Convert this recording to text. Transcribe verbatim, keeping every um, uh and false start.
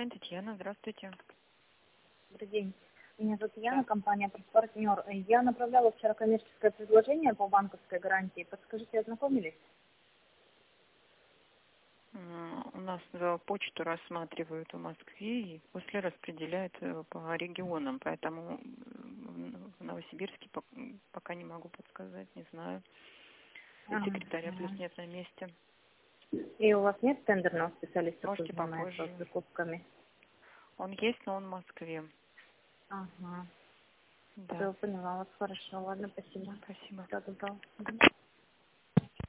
онлайн, Татьяна, здравствуйте. Добрый день. Меня зовут Яна, Да. компания «Партнер». Я направляла вчера коммерческое предложение по банковской гарантии. Подскажите, ознакомились? М, У нас э, почту рассматривают в Москве и после распределяют э, по регионам, поэтому м, в Новосибирске пок- пока не могу подсказать, не знаю. И Ага. секретаря плюс нет на месте. И у вас нет тендерного специалиста, кто Можете занимается попозже. закупками? Он есть, но он в Москве. Ага. Да, Все, поняла вас. Хорошо. Ладно, спасибо. спасибо. Всего доброго. Мгм.